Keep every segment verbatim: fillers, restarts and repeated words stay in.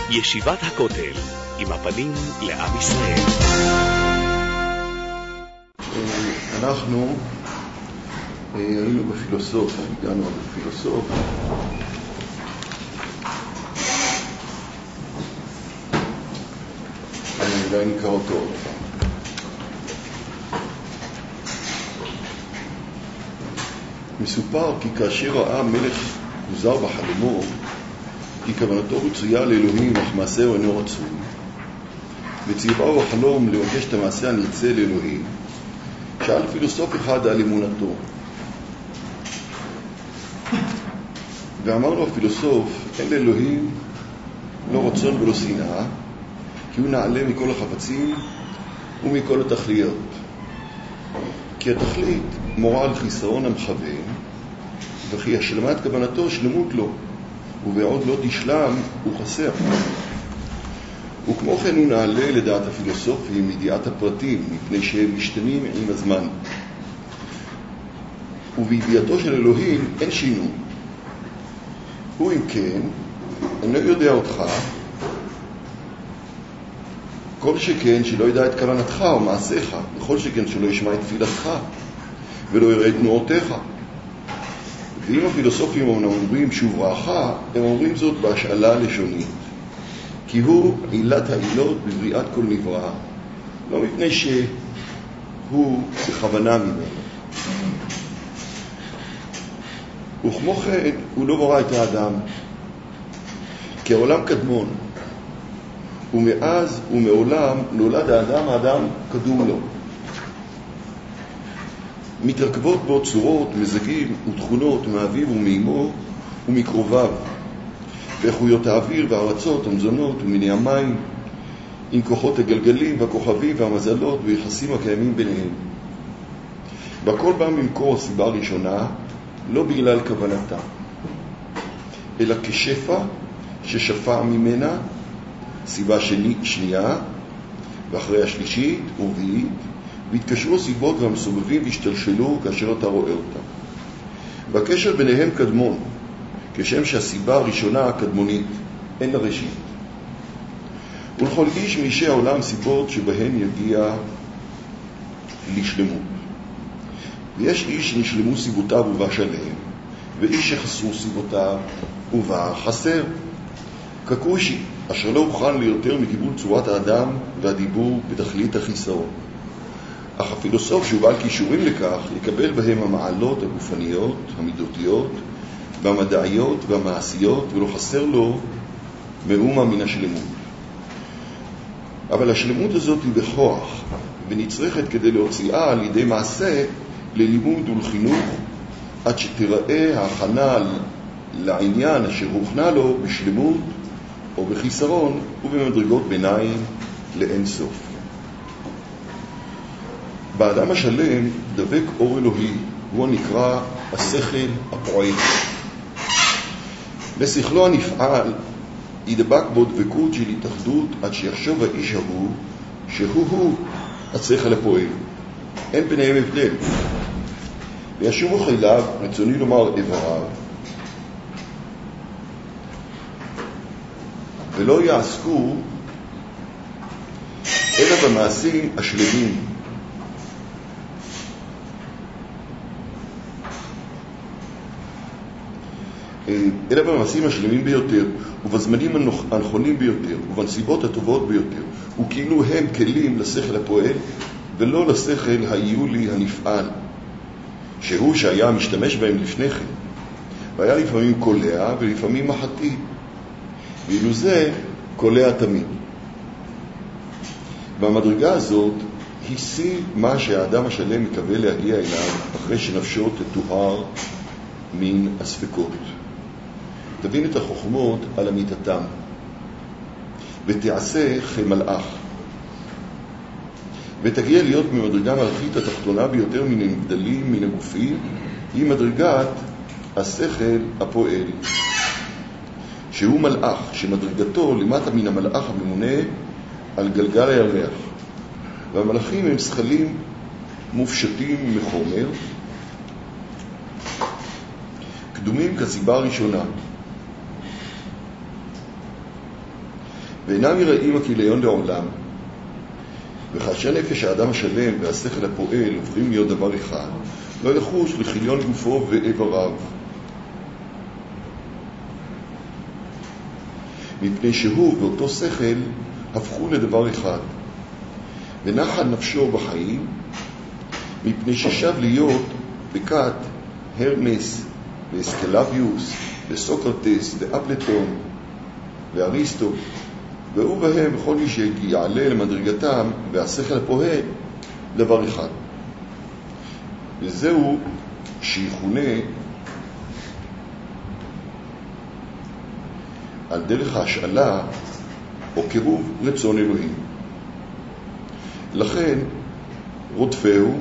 ישיבת הכותל, עם הפנים לעם ישראל. אנחנו היינו בפילוסוף, הגענו בפילוסוף. אולי נקרא אותו עוד פעם. מסופר כי כאשר ראה מלך כוזר בחלומו כי כוונתו רצויה לאלוהים אך מעשהו אינו רצוי, וציווהו החלום לבקש את המעשה הנרצה לאלוהים, שאל פילוסוף אחד על אמונתו, ואמר לו הפילוסוף: אין לאלוהים לא רצון ולא שנאה, כי הוא נעלה מכל החפצים ומכל התכליות, כי התכלית מורה על חיסרון המכוון, וכי השלמת כוונתו שלמות לו, ובעוד לא תשלם הוא חסר. וכמו כן הוא נעלה לדעת הפילוסופים מידיעת הפרטים, מפני שהם משתנים עם הזמן, ובידיעתו של אלוהים אין שינוי. הוא אם כן אינו יודע אותך, כל שכן שלא ידע את כוונתך או מעשיך, וכל שכן שלא ישמע את תפילתך ולא יראה את תנועותיך. ואם הפילוסופים אומרים שהוא ברכה, הם אומרים זאת בהשאלה לשונית, כי הוא עילת העילות בבריאת כל נברא, לא מפני שהוא בכוונה ממנו. וכמו כן הוא לא ברא את האדם, כי העולם קדמון, ומאז ומעולם נולד האדם, האדם קדום לו. מתרכבות בו צורות, מזגים ותכונות מאביו ומאמו ומקרוביו, ואיכויות האוויר והארצות, המזונות ומיני המים, עם כוחות הגלגלים והכוכבים והמזלות ויחסים הקיימים ביניהם. והכל בא ממקור הסיבה הראשונה, לא בגלל כוונתה, אלא כשפע ששפע ממנה סיבה שני, שנייה, ואחרי השלישית ורביעית, והתקשרו סיבות והמסובבים והשתלשלו כאשר אתה רואה אותם. והקשר ביניהם קדמון, כשם שהסיבה הראשונה הקדמונית, אין לה ראשית. ולכל איש מאישי העולם סיבות שבהן יגיע לשלמות. ויש איש שנשלמו סיבותיו ובא שלם, ואיש שחסרו סיבותיו ובא חסר. ככושי, אשר לא הוכן ליותר מקיבול צורת האדם והדיבור בתכלית החיסרון. אך הפילוסוף שהוא בעל כישורים לכך יקבל בהם המעלות הגופניות, המידותיות, והמדעיות והמעשיות, ולא חסר לו מאומה מן השלמות. אבל השלמות הזאת היא בכוח, ונצרכת כדי להוציאה על ידי מעשה ללימוד ולחינוך, עד שתראה ההכנה לעניין אשר הוכנה לו בשלמות או בחיסרון ובמדרגות ביניים לאין סוף. באדם השלם דבק אור אלוהי, הוא הנקרא השכל הפועל. לשכלו הנפעל ידבק בו דבקות של התאחדות, עד שיחשוב האיש ההוא שהוא הוא השכל הפועל, אין ביניהם הבדל. וישובו חיליו, רצוני לומר איבריו, ולא יעסקו אלא במעשים השלמים, אלא במעשים השלמים ביותר, ובזמנים הנכונים ביותר, ובנסיבות הטובות ביותר, וכאילו הם כלים לשכל הפועל, ולא לשכל היולי הנפעל, שהוא שהיה משתמש בהם לפני כן, והיה לפעמים קולע ולפעמים מחתי, ואילו זה קולע תמיד. במדרגה הזאת הישיא מה שהאדם השלם מקווה להגיע אליו אחרי שנפשו תטוהר מן הספקות. תבין את החוכמות על אמיתתם, ותעשה כמלאך, ותגיע להיות במדרגה מלאכית התחתונה ביותר מן המגדלים, מן הגופים, היא מדרגת השכל הפועל, שהוא מלאך, שמדרגתו למטה מן המלאך הממונה על גלגל הירח. והמלאכים הם שכלים מופשטים מחומר, קדומים כסיבה הראשונה. ואינם יראים הכיליון לעולם. וכאשר נפש האדם השלם והשכל הפועל הופכים להיות דבר אחד, לא יחוש לכיליון גופו ואיבריו. מפני שהוא ואותו שכל הפכו לדבר אחד, ונחל נפשו בחיים, מפני ששב להיות בקט הרמס ואסקלביוס וסוקרטס ואפלטון ואריסטו, והוא בהם בכל מי שיעלה למדרגתם והשכל הפועל דבר אחד. וזהו שיכונה על דרך ההשאלה או קירוב רצון אלוהים. לכן רודפהו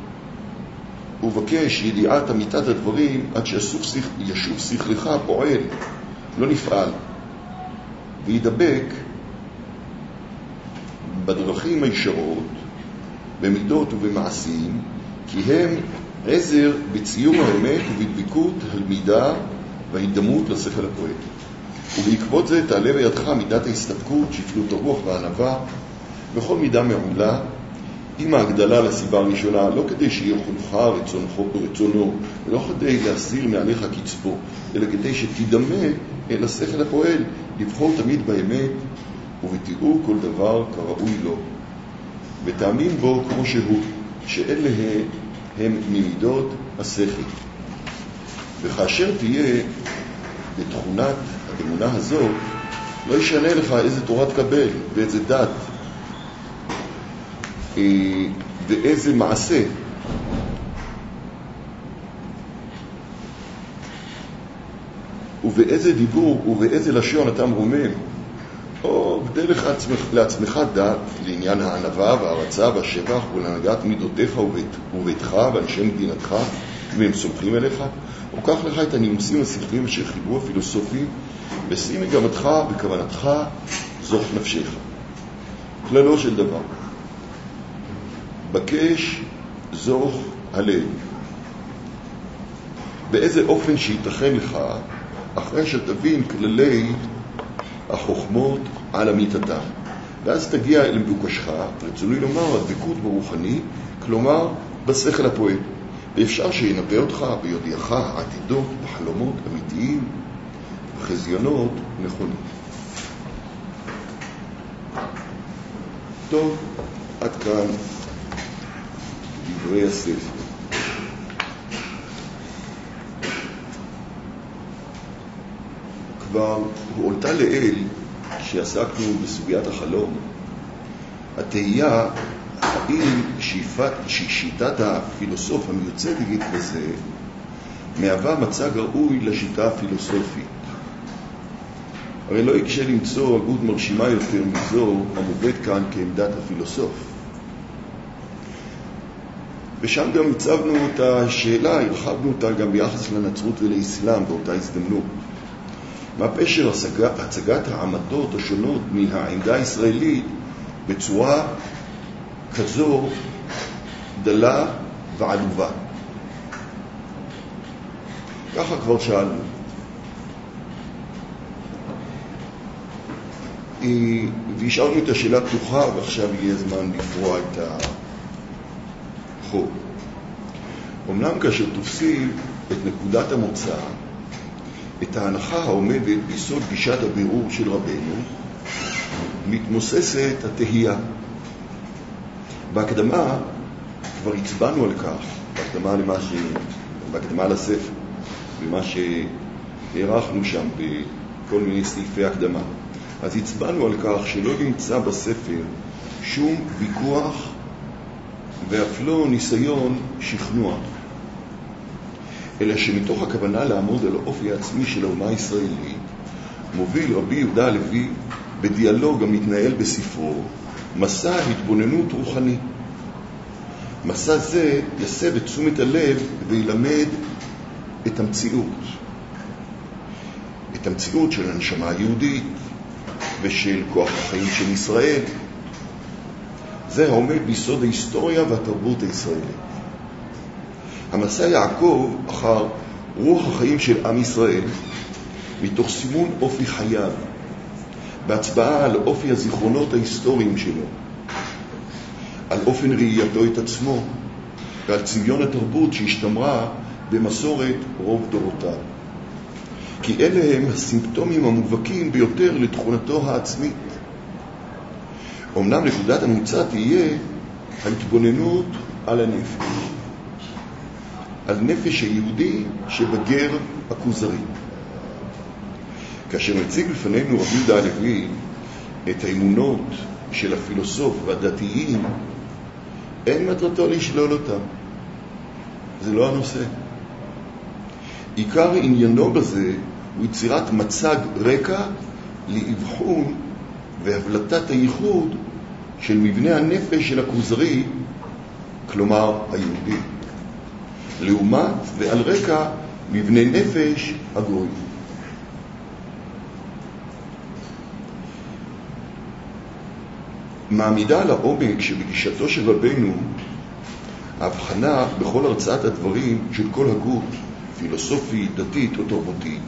ובקש ידיעת אמיתת הדברים עד שישוב שכלך פועל, לא נפעל, וידבק בדרכים הישרות, במידות ובמעשים, כי הם עזר בציור האמת ובדבקות הלמידה וההידמות לשכל הפועל. ובעקבות זה תעלה בידך מידת ההסתפקות, שפלות הרוח והענווה, בכל מידה מעולה, עם ההגדלה לסיבה הראשונה, לא כדי שיוכלך רצונו, רצונו, ולא כדי להסיר מעליך קצבו, אלא כדי שתדמה אל השכל הפועל, לבחור תמיד באמת, ובתיאור כל דבר כראוי לו, ותאמין בו כמו שהוא, שאלה הם ממידות השכל. וכאשר תהיה בתכונת האמונה הזאת, לא ישנה לך איזה תורה תקבל, ואיזה דת, ואיזה מעשה. ובאיזה דיבור ובאיזה לשון אתה מרומם, או גדל לך לעצמך דת לעניין הענווה והרצה והשבח ולהנהגת מידותיך ובית, וביתך ואנשי מדינתך, והם סומכים אליך, או קח לך את הנימוסים השכליים אשר חיברו הפילוסופים, ושים מגמתך וכוונתך זוך נפשך. כללו של דבר, בקש זוך הלב, באיזה אופן שיתכן לך, אחרי שתבין כללי החוכמות על אמיתתם, ואז תגיע אל מבוקשך, רצוני לומר, הדבקות ברוחני, כלומר בשכל הפועל, ואפשר שינבא אותך ביודעך עתידות בחלומות אמיתיים וחזיונות נכונים. טוב, עד כאן דברי הספר. כבר הועלתה לאל שעסקנו בסוגיית החלום, התהייה האם שאיפת, שיטת הפילוסוף המיוצגת בזה מהווה מצג ראוי לשיטה הפילוסופית. הרי לא יקשה למצוא הגות מרשימה יותר מזו המובאת כאן כעמדת הפילוסוף. ושם גם הצבנו את השאלה, הרחבנו אותה גם ביחס לנצרות ולאסלאם באותה הזדמנות. מה פשר הצגת, הצגת העמדות השונות מן העמדה הישראלית בצורה כזו דלה ועלובה? ככה כבר שאלנו. והשארנו את השאלה פתוחה, ועכשיו יהיה זמן לפרוע את החוק. אמנם כאשר תופסים את נקודת המוצא, את ההנחה העומדת ביסוד גישת הבירור של רבנו, מתמוססת התהייה. בהקדמה כבר הצבענו על כך, בהקדמה למה ש... בהקדמה לספר, במה שהערכנו שם בכל מיני סעיפי הקדמה. אז הצבענו על כך שלא נמצא בספר שום ויכוח ואף לא ניסיון שכנוע, אלא שמתוך הכוונה לעמוד על האופי העצמי של האומה הישראלית, מוביל רבי יהודה הלוי בדיאלוג המתנהל בספרו מסע התבוננות רוחני. מסע זה יסב את תשומת הלב וילמד את המציאות, את המציאות של הנשמה היהודית ושל כוח החיים של ישראל. זה העומד ביסוד ההיסטוריה והתרבות הישראלית. המסע יעקב אחר רוח החיים של עם ישראל מתוך סימון אופי חייו בהצבעה על אופי הזיכרונות ההיסטוריים שלו, על אופן ראייתו את עצמו, ועל צביון התרבות שהשתמרה במסורת רוב דורותיו. כי אלה הם הסימפטומים המובהקים ביותר לתכונתו העצמית. אמנם נקודת המוצא תהיה ההתבוננות על הנפש, על נפש היהודי שבגר הכוזרי. כאשר מציג בפנינו רבי יהודה הלוי את האמונות של הפילוסוף והדתיים, אין מטרתו לשלול אותם. זה לא הנושא. עיקר עניינו בזה הוא יצירת מצג רקע לאבחון והבלטת הייחוד של מבנה הנפש של הכוזרי, כלומר היהודי, לעומת ועל רקע מבנה נפש הגוי. מעמידה על העומק שבגישתו של רבנו ההבחנה בכל הרצאת הדברים של כל הגות, פילוסופית, דתית או תרבותית.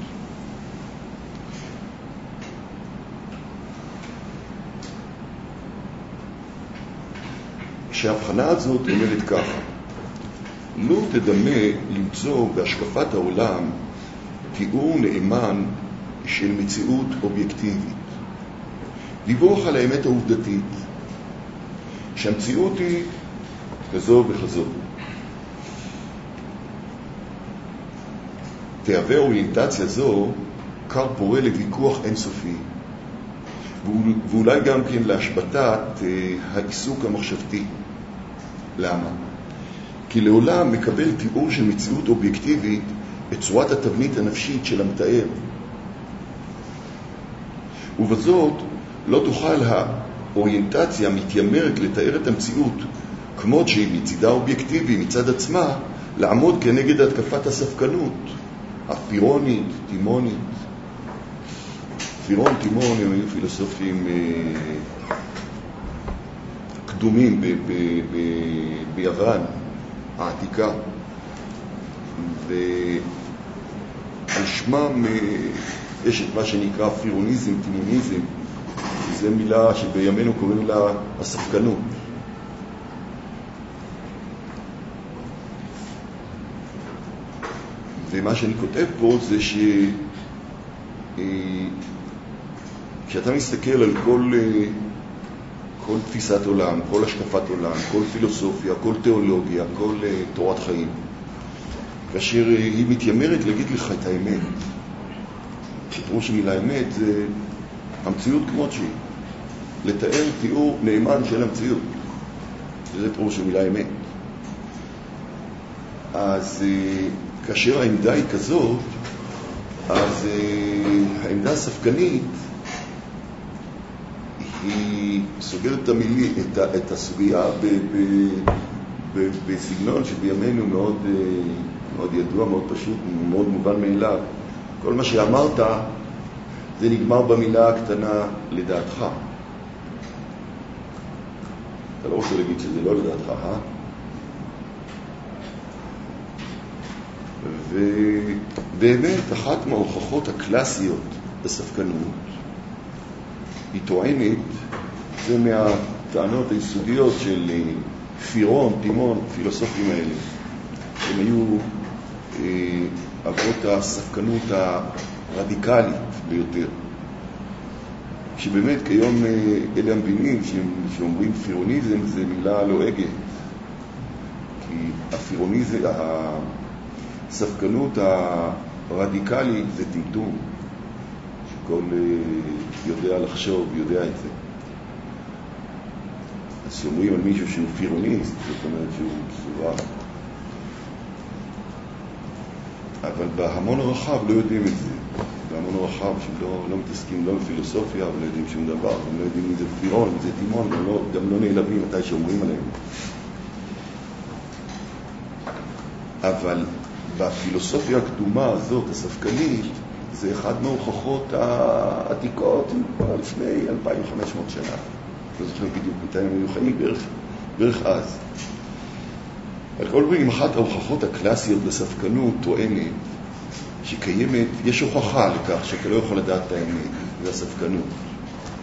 שההבחנה הזאת אומרת ככה: לא תדמה למצוא בהשקפת העולם תיאור נאמן של מציאות אובייקטיבית, דיווח על האמת העובדתית, שהמציאות היא כזו וכזו. תהווה אוריינטציה זו קר פורה לוויכוח אינסופי, ואולי גם כן להשבתת העיסוק המחשבתי. למה? כי לעולם מקבל תיאור של מציאות אובייקטיבית את צורת התבנית הנפשית של המתאר. ובזאת לא תוכל האוריינטציה מתיימרת לתאר את המציאות כמות שהיא מצידה אובייקטיבי מצד עצמה, לעמוד כנגד התקפת הספקנות הפירונית, תימונית. פירון, תימון הם היו פילוסופים אה, קדומים ב- ב- ב- ביוון העתיקה, ועל שמם אה, יש את מה שנקרא פירוניזם, תימוניזם, זו מילה שבימינו קוראים לה הספקנות. ומה שאני כותב פה זה ש... כשאתה מסתכל על כל, כל תפיסת עולם, כל השקפת עולם, כל פילוסופיה, כל תיאולוגיה, כל תורת חיים, כאשר היא מתיימרת להגיד לך את האמת, שפירוש המילה האמת זה המציאות כמות שהיא, לתאר תיאור נאמן של המציאות, זה פירוש המילה האמת. אז כאשר העמדה היא כזאת, אז העמדה הספקנית היא סוגרת את, המילי, את, את הסוגיה ב, ב, ב, בסגנון שבימינו מאוד, מאוד ידוע, מאוד פשוט, מאוד מובן מאליו. כל מה שאמרת זה נגמר במילה הקטנה לדעתך. אתה לא רוצה להגיד שזה לא לדעתך, אה? ובאמת אחת מההוכחות הקלאסיות בספקנות היא טוענת, זה מהטענות היסודיות של פירון, תימון, פילוסופים האלה, הם היו אה, אבות הספקנות הרדיקלית ביותר, שבאמת כיום אה, אלה המבינים שאומרים פירוניזם זה מילה לועגת, כי הפירוניזם, הספקנות הרדיקלית זה טמטום, שכל יודע לחשוב, יודע את זה. אז שאומרים על מישהו שהוא פירוניסט, זאת אומרת שהוא צורה. אבל בהמון הרחב לא יודעים את זה. בהמון הרחב שלא לא מתעסקים לא בפילוסופיה, אבל לא יודעים שום דבר, הם לא יודעים אם זה פירון, אם זה תימון, גם לא, גם לא נעלבים מתי שאומרים עליהם. אבל בפילוסופיה הקדומה הזאת, הספקנית, זה אחד מההוכחות העתיקות, לפני אלפיים וחמש מאות שנה. לא זוכר בדיוק מתי הם היו חיים, בערך, בערך אז. על כל פנים, אחת ההוכחות הקלאסיות בספקנות טוענת שקיימת, יש הוכחה לכך שאתה לא יכול לדעת את האמת, זה הספקנות.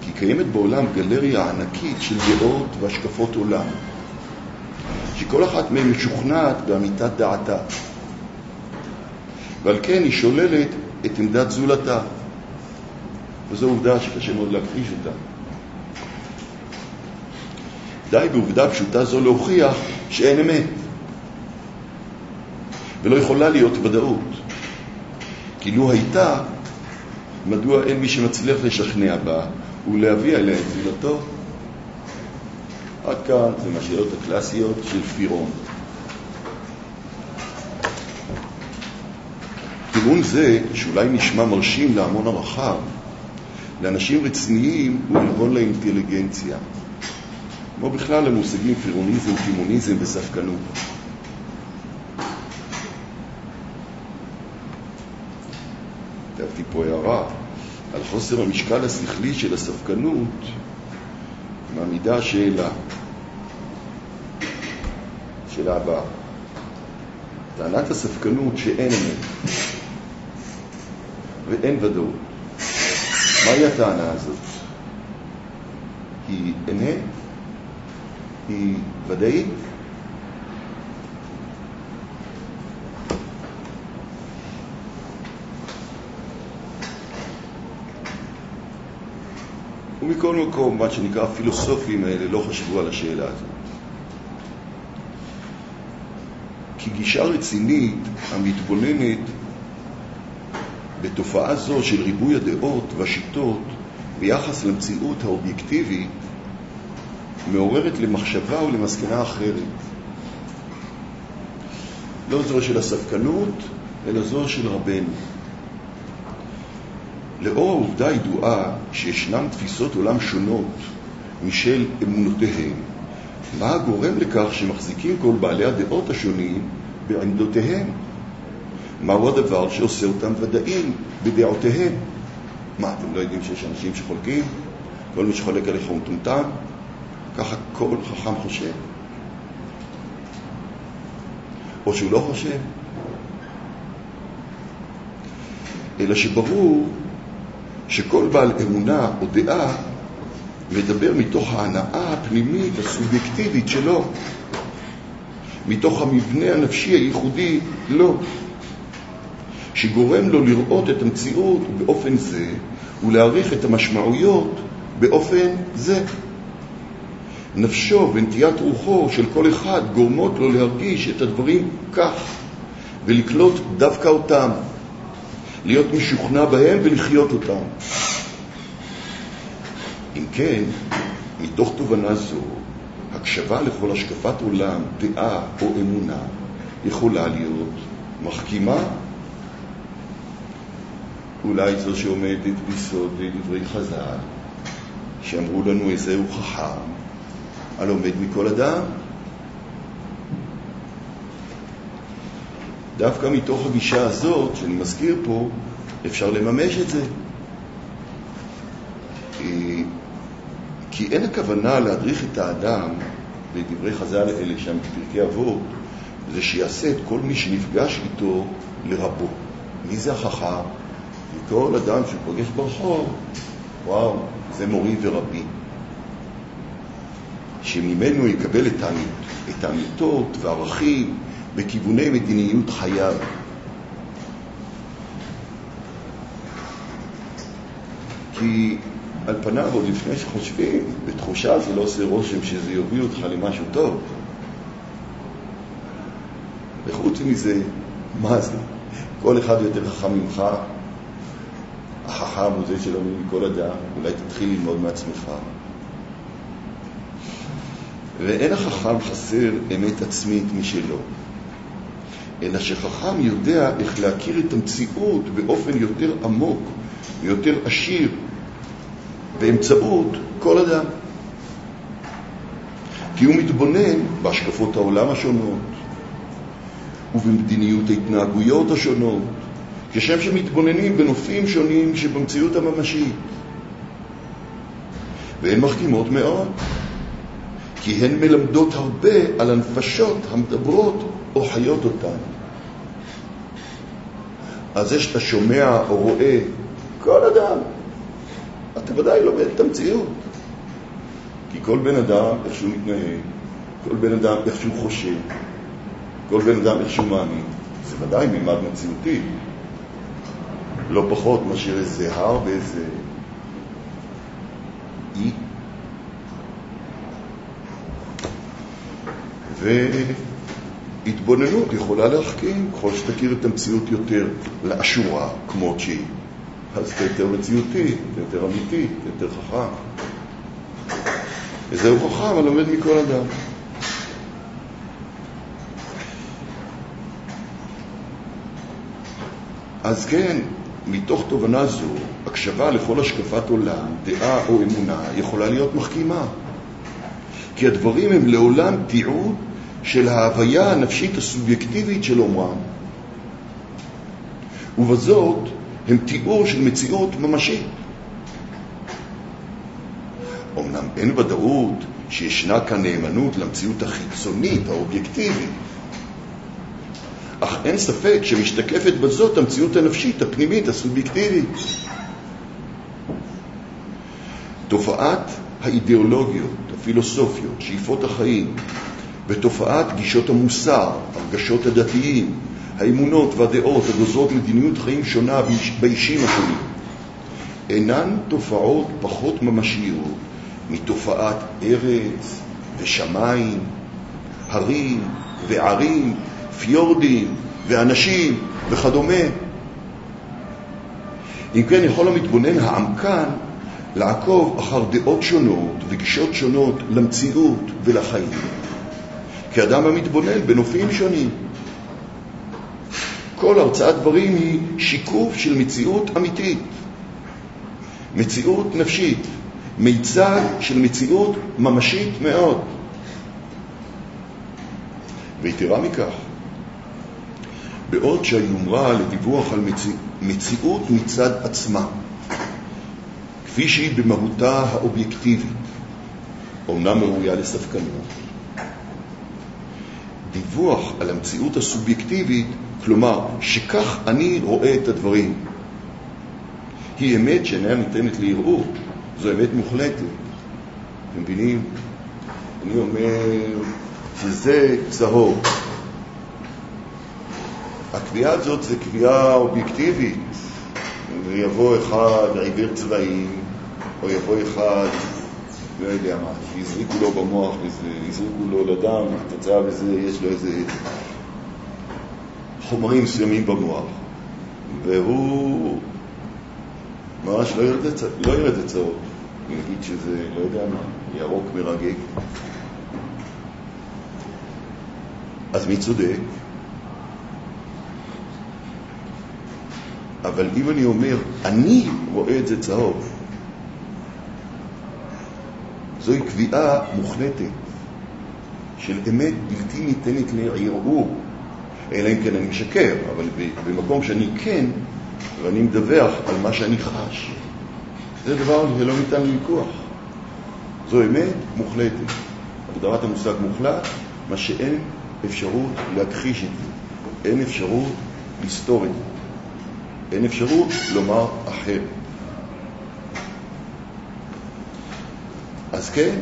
כי קיימת בעולם גלריה ענקית של דעות והשקפות עולם, שכל אחת מהן משוכנעת באמיתת דעתה, ועל כן היא שוללת את עמדת זולתה, וזו עובדה שקשה מאוד להכחיש אותה. די בעובדה פשוטה זו להוכיח שאין אמת, ולא יכולה להיות ודאות. כי לו הייתה, מדוע אין מי שמצליח לשכנע בה ולהביא אליה את זולתו? עד כאן זה מהשאלות הקלאסיות של פירון. טיעון זה, שאולי נשמע מרשים להמון הרחב, לאנשים רציניים הוא עלבון לאינטליגנציה, כמו בכלל למושגים פירוניזם, תימוניזם וספקנות. כתבתי פה הערה על חוסר המשקל השכלי של הספקנות, מעמידה השאלה. שאלה הבאה. טענת הספקנות שאין אמת ואין ודאות. מהי הטענה הזאת? היא אמת? היא ודאית? ומכל מקום, מה שנקרא הפילוסופים האלה לא חשבו על השאלה הזאת. כי גישה רצינית המתבוננת בתופעה זו של ריבוי הדעות והשיטות ביחס למציאות האובייקטיבית מעוררת למחשבה ולמסקנה אחרת. לא זו של הספקנות, אלא זו של רבנו. לאור העובדה הידועה שישנם תפיסות עולם שונות משל אמונותיהם, מה גורם לכך שמחזיקים כל בעלי הדעות השונים בעמדותיהם? מהו הדבר שעושה אותם ודאים בדעותיהם? מה, אתם לא יודעים שיש אנשים שחולקים? כל מי שחולק עליך הוא מטומטם? ככה כל חכם חושב. או שהוא לא חושב. אלא שברור שכל בעל אמונה או דעה מדבר מתוך ההנאה הפנימית הסובייקטיבית שלו, מתוך המבנה הנפשי הייחודי לו, שגורם לו לראות את המציאות באופן זה ולהעריך את המשמעויות באופן זה. נפשו ונטיית רוחו של כל אחד גורמות לו להרגיש את הדברים כך ולקלוט דווקא אותם, להיות משוכנע בהם ולחיות אותם. אם כן, מתוך תובנה זו, הקשבה לכל השקפת עולם, דעה או אמונה יכולה להיות מחכימה. אולי זו שעומדת ביסוד לדברי חז"ל, שאמרו לנו איזהו חכם, הלומד מכל אדם. דווקא מתוך הגישה הזאת, שאני מזכיר פה, אפשר לממש את זה. כי אין הכוונה להדריך את האדם, בדברי חז"ל האלה שם בפרקי אבות, זה שיעשה את כל מי שנפגש איתו לרבו. מי זה החכם? וכל אדם שפוגש ברחוב, וואו, זה מורי ורבי. שממנו יקבל את האמית, את האמיתות והערכים בכיווני מדיניות חייו. כי על פניו עוד לפני שחושבים, בתחושה זה לא עושה רושם שזה יוביל אותך למשהו טוב. וחוץ מזה, מה זה? כל אחד יותר חכם ממך, החכם הוא זה שלומד מכל אדם, אולי תתחיל ללמוד מעצמך. ואין החכם חסר אמת עצמית משלו, אלא שחכם יודע איך להכיר את המציאות באופן יותר עמוק, יותר עשיר, באמצעות כל אדם. כי הוא מתבונן בהשקפות העולם השונות ובמדיניות ההתנהגויות השונות, כשם שמתבוננים בנופים שונים שבמציאות הממשית. והן מחכימות מאוד, כי הן מלמדות הרבה על הנפשות המדברות או חיות אותן. אז זה שאתה שומע או רואה כל אדם, אתה אתה ודאי לומד את המציאות. כי כל בן אדם איך שהוא מתנהג, כל בן אדם איך שהוא חושב, כל בן אדם איך שהוא מאמין, זה ודאי מימד מציאותי. לא פחות מאשר איזה הר באיזה אי. והתבוננות יכולה להחכים, ככל שתכיר את המציאות יותר לאשורה כמות שהיא. אז זה יותר מציאותי, זה יותר אמיתי, זה יותר חכם. וזהו חכם הלומד מכל אדם. אז כן, מתוך תובנה זו, הקשבה לכל השקפת עולם, דעה או אמונה, יכולה להיות מחכימה. כי הדברים הם לעולם תיעוד של ההוויה הנפשית הסובייקטיבית של אומרם. ובזאת הם תיאור של מציאות ממשית. אמנם אין ודאות שישנה כאן נאמנות למציאות החיצונית, האובייקטיבית, אך אין ספק שמשתקפת בזאת המציאות הנפשית, הפנימית, הסובייקטיבית. תופעת האידיאולוגיות, הפילוסופיות, שאיפות החיים, ותופעת גישות המוסר, הרגשות הדתיים, האמונות והדעות הגוזרות מדיניות חיים שונה באישים השונים, אינן תופעות פחות ממשיות מתופעת ארץ ושמיים, הרים וערים, פיורדים ואנשים וכדומה. אם כן, יכול המתבונן העמקן לעקוב אחר דעות שונות וגישות שונות למציאות ולחיים, כאדם המתבונן בנופים שונים. כל הרצאת דברים היא שיקוף של מציאות אמיתית, מציאות נפשית, מיצג של מציאות ממשית מאוד. ויתרה מכך, בעוד שהיומרה לדיווח על מציא, מציאות מצד עצמה, כפי שהיא במהותה האובייקטיבית, אומנם ראויה לספקנות, דיווח על המציאות הסובייקטיבית, כלומר שכך אני רואה את הדברים, היא אמת שאיננה ניתנת לערעור. זו אמת מוחלטת. אתם מבינים? אני אומר שזה צהוב. הקביעה הזאת זה קביעה אובייקטיבית. ויבוא אחד עיוור צבעים, או יבוא אחד, לא יודע מה, שיזריקו לו במוח, יזריקו לו לדם, תוצאה בזה יש לו איזה חומרים מסוימים במוח. והוא ממש לא ירד את זה, לא ירד את צהוב. אני אגיד שזה, לא יודע מה, ירוק מרגק. אז מי צודק? אבל אם אני אומר, אני רואה את זה צהוב, זוהי קביעה מוחלטת של אמת בלתי ניתנת לערעור. אלא אם כן אני משקר, אבל במקום שאני כן, ואני מדווח על מה שאני חש, זה דבר שלא ניתן לוויכוח. זו אמת מוחלטת. הגדרת המושג מוחלט, מה שאין אפשרות להכחיש את זה. אין אפשרות לסתור את זה. אין אפשרות לומר אחר. אז כן,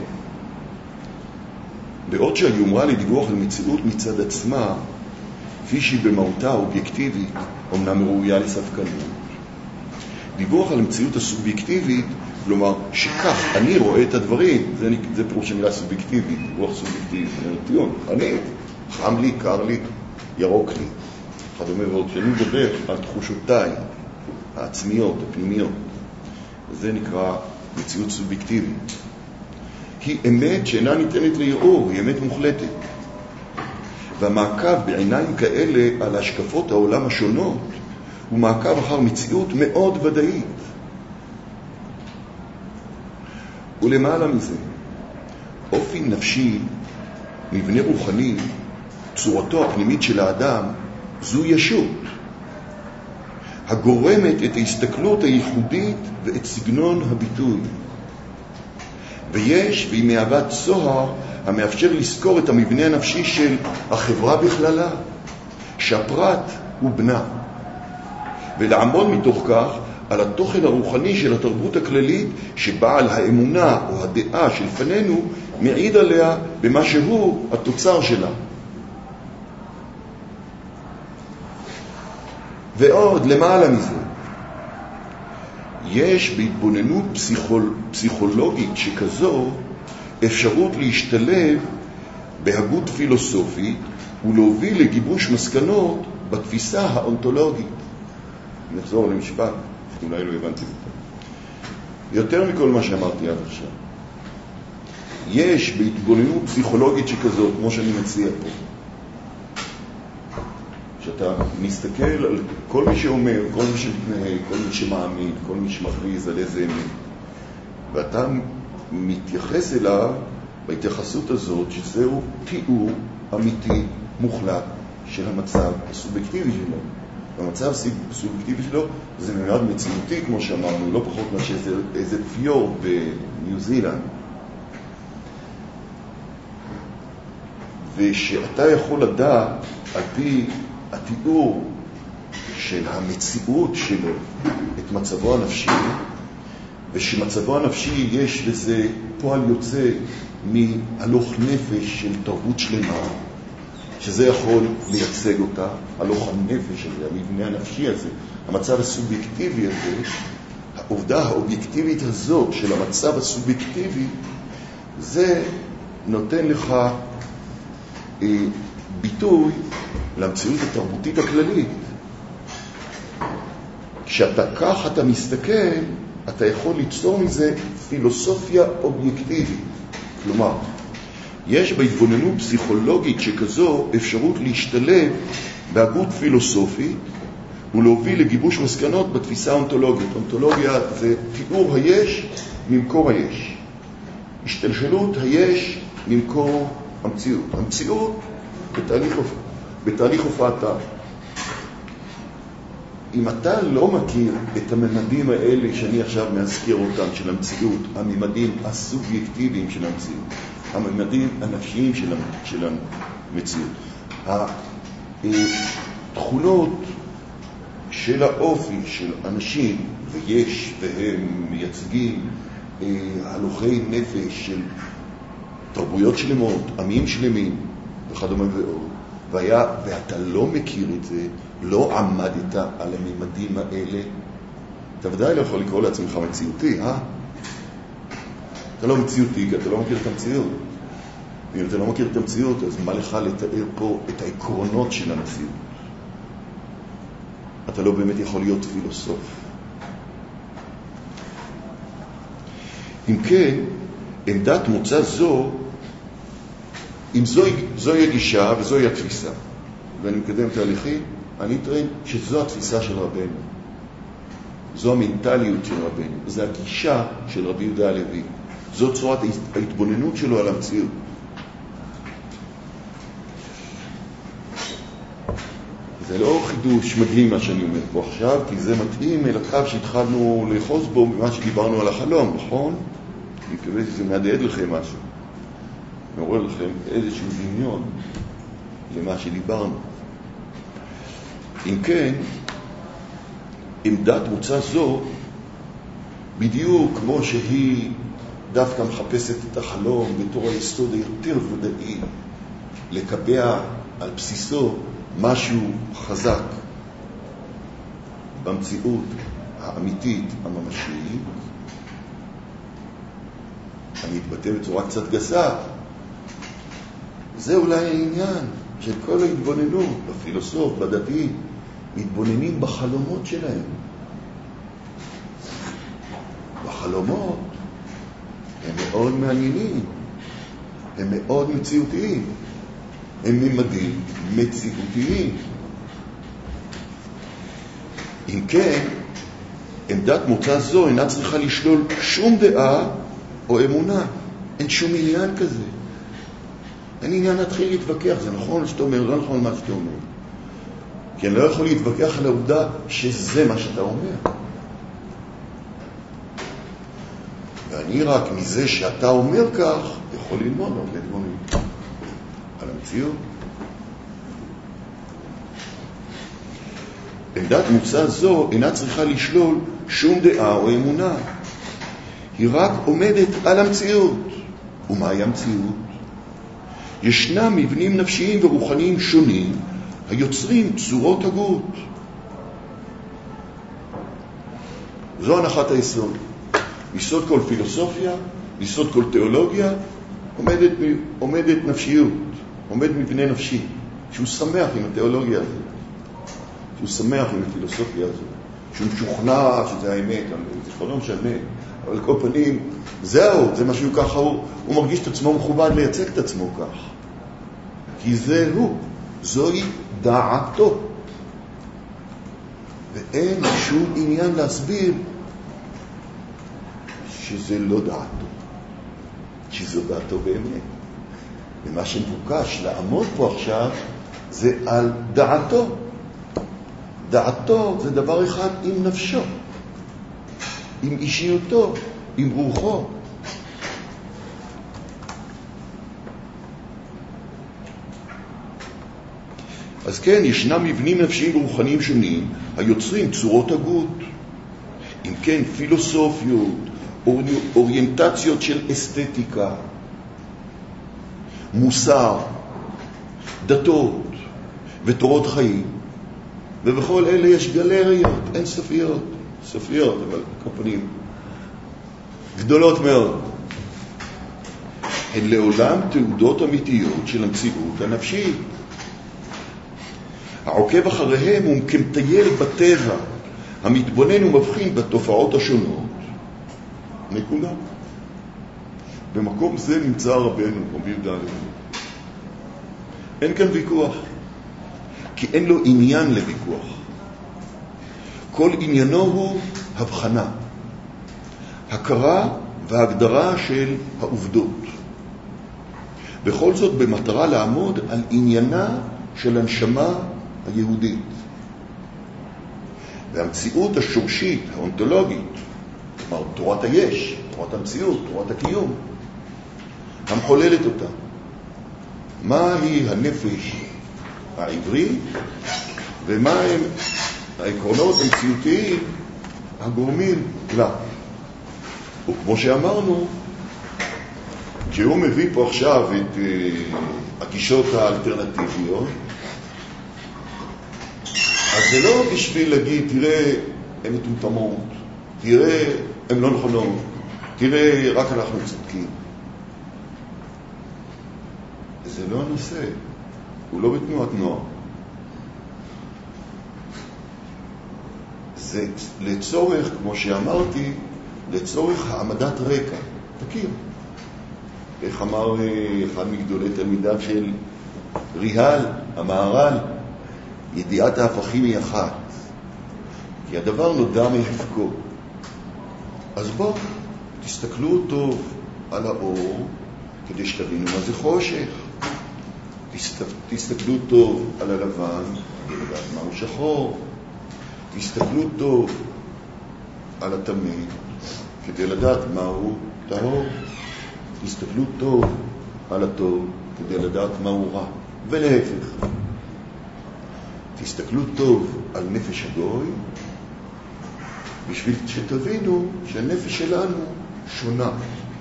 בעוד שהיומרה לדיווח על מציאות מצד עצמה, כפי שהיא במהותה אובייקטיבית, אומנם ראויה לספקנות, דיווח על המציאות הסובייקטיבית, כלומר שכך אני רואה את הדברים, זה, זה פירוש שנראה סובייקטיבי, דיווח סובייקטיבי, טיעון, אני, חם לי, קר לי, ירוק לי. אחד אומר, ועוד שאני מדבר על תחושותיי העצמיות, הפנימיות, זה נקרא מציאות סובייקטיבית. היא אמת שאינה ניתנת לערעור, היא אמת מוחלטת. והמעקב בעיניים כאלה על השקפות העולם השונות הוא מעקב אחר מציאות מאוד ודאית. ולמעלה מזה, אופי נפשי, מבנה רוחני, צורתו הפנימית של האדם, זו ישות, הגורמת את ההסתכלות הייחודית ואת סגנון הביטוי. ויש, והיא מהווה צוהר המאפשר לזכור את המבנה הנפשי של החברה בכללה, שהפרט הוא בנה. ולעמוד מתוך כך על התוכן הרוחני של התרבות הכללית שבעל האמונה או הדעה שלפנינו מעיד עליה במה שהוא התוצר שלה. ועוד למעלה מזה, יש בהתבוננות פסיכול, פסיכולוגית שכזו אפשרות להשתלב בהגות פילוסופית ולהוביל לגיבוש מסקנות בתפיסה האונתולוגית. נחזור למשפט, אולי לא הבנתי אותו. יותר מכל מה שאמרתי עד עכשיו, יש בהתבוננות פסיכולוגית שכזאת, כמו שאני מציע פה, שאתה מסתכל על כל מי שאומר, כל מי שמתנהג, כל מי שמאמין, כל מי שמכריז על איזה אמת, ואתה מתייחס אליו בהתייחסות הזאת שזהו תיאור אמיתי מוחלט של המצב הסובייקטיבי שלו. המצב הסובייקטיבי שלו זה מימד מציאותי, כמו שאמרנו, לא פחות מאשר איזה פיור בניו זילנד. ושאתה יכול לדעת על פי התיאור של המציאות שלו את מצבו הנפשי, ושמצבו הנפשי יש לזה פועל יוצא מהלוך נפש של תרבות שלמה, שזה יכול לייצג אותה, הלוך הנפש הזה, המבנה הנפשי הזה, המצב הסובייקטיבי הזה, העובדה האובייקטיבית הזאת של המצב הסובייקטיבי, זה נותן לך אה, ביטוי למציאות התרבותית הכללית. כשאתה כך אתה מסתכל, אתה יכול ליצור מזה פילוסופיה אובייקטיבית. כלומר, יש בהתבוננות פסיכולוגית שכזו אפשרות להשתלב בהגות פילוסופית ולהוביל לגיבוש מסקנות בתפיסה האונתולוגית. אונתולוגיה זה תיאור היש ממקור היש. השתלשלות היש ממקור המציאות. המציאות בתהליך, בתהליך הופעתה. אם אתה לא מכיר את הממדים האלה שאני עכשיו מזכיר אותם של המציאות, הממדים הסובייקטיביים של המציאות, הממדים הנפשיים של, של המציאות, התכונות של האופי של אנשים, ויש והם מייצגים הלוכי נפש של תרבויות שלמות, עמים שלמים וכדומה ועוד, והיה, ואתה לא מכיר את זה, לא עמדת על הממדים האלה, אתה ודאי לא יכול לקרוא לעצמך מציאותי, אה? אתה לא מציאותי, כי אתה לא מכיר את המציאות. ואם אתה לא מכיר את המציאות, אז מה לך לתאר פה את העקרונות של המציאות? אתה לא באמת יכול להיות פילוסוף. אם כן, עמדת מוצא זו, אם זוהי, זוהי הגישה וזוהי התפיסה, ואני מקדם תהליכים, אני טוען שזו התפיסה של רבנו. זו המנטליות של רבנו. זו הגישה של רבי יהודה הלוי. זו צורת ההתבוננות שלו על המציאות. זה לא חידוש מדהים מה שאני אומר פה עכשיו, כי זה מתאים אל הקו שהתחלנו לאחוז בו במה שדיברנו על החלום, נכון? אני מקווה שזה מהדהד לכם משהו. מעורר לכם איזשהו דמיון למה שדיברנו. אם כן, עמדת מוצא זו, בדיוק כמו שהיא דווקא מחפשת את החלום בתור היסוד היותר ודאי, לקבע על בסיסו משהו חזק במציאות האמיתית הממשית, אני אתבטא בצורה קצת גסה, זה אולי העניין של כל ההתבוננות, בפילוסוף, בדתיים, מתבוננים בחלומות שלהם. בחלומות הם מאוד מעניינים, הם מאוד מציאותיים, הם ממדים מציאותיים. אם כן, עמדת מוצא זו אינה צריכה לשלול שום דעה או אמונה. אין שום עניין כזה. אין עניין להתחיל להתווכח, זה נכון שאתה אומר, לא נכון מה שאתה אומר. כי אני לא יכול להתווכח על העובדה שזה מה שאתה אומר. ואני רק מזה שאתה אומר כך, יכול ללמוד עוד לדמונים על המציאות. עמדת מוצא זו אינה צריכה לשלול שום דעה או אמונה. היא רק עומדת על המציאות. ומהי המציאות? ישנם מבנים נפשיים ורוחניים שונים היוצרים צורות הגות. זו הנחת היסוד. יסוד כל פילוסופיה, יסוד כל תיאולוגיה, עומדת, עומדת נפשיות, עומד מבנה נפשי, שהוא שמח עם התיאולוגיה הזאת, שהוא שמח עם הפילוסופיה הזאת, שהוא משוכנע שזה האמת, זה כבר לא משנה, אבל על כל פנים, זהו, זה משהו ככה, הוא, הוא מרגיש את עצמו מכובד לייצג את עצמו כך. כי זה הוא, זוהי דעתו. ואין שום עניין להסביר שזה לא דעתו, שזו דעתו באמת. ומה שמבוקש לעמוד פה עכשיו זה על דעתו. דעתו זה דבר אחד עם נפשו, עם אישיותו, עם רוחו. אז כן, ישנם מבנים נפשיים ורוחניים שונים היוצרים צורות הגות. אם כן, פילוסופיות, אוריינטציות של אסתטיקה, מוסר, דתות ותורות חיים, ובכל אלה יש גלריות, אין סופיות, סופיות, אבל כפנים גדולות מאוד. הן לעולם תעודות אמיתיות של המציאות הנפשית. העוקב אחריהם הוא כמטייל בטבע, המתבונן ומבחין בתופעות השונות. נקודה. במקום זה נמצא רבנו, רבי יהודה הלוי. אין כאן ויכוח, כי אין לו עניין לוויכוח. כל עניינו הוא הבחנה, הכרה והגדרה של העובדות. בכל זאת במטרה לעמוד על עניינה של הנשמה היהודית. והמציאות השורשית, האונתולוגית, כלומר תורת היש, תורת המציאות, תורת הקיום, המחוללת אותה. מהי הנפש העברי ומה הם העקרונות המציאותיים הגורמים לה. וכמו שאמרנו, כשהוא מביא פה עכשיו את uh, הגישות האלטרנטיביות, אז זה לא בשביל להגיד, תראה, הן מטומטמות, תראה, הן לא נכונות, תראה, רק אנחנו צודקים. זה לא הנושא, הוא לא בתנועת נוער. זה לצורך, כמו שאמרתי, לצורך העמדת רקע. תכיר. איך אמר אחד מגדולי תלמידיו של ריהל, המהר"ל, ידיעת ההפכים היא אחת, כי הדבר נודע מהפקו. אז בואו, תסתכלו טוב על האור, כדי שתבינו מה זה חושך. תסתכלו טוב על הלבן, כדי לדעת מהו שחור. תסתכלו טוב על התמיד, כדי לדעת מהו טהור. תסתכלו טוב על הטוב, כדי לדעת מהו רע. ולהפך. תסתכלו טוב על נפש הגוי, בשביל שתבינו שהנפש שלנו שונה.